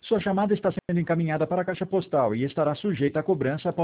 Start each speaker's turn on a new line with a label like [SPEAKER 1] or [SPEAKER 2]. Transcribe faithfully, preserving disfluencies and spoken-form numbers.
[SPEAKER 1] Sua chamada está sendo encaminhada para a caixa postal e estará sujeita a cobrança após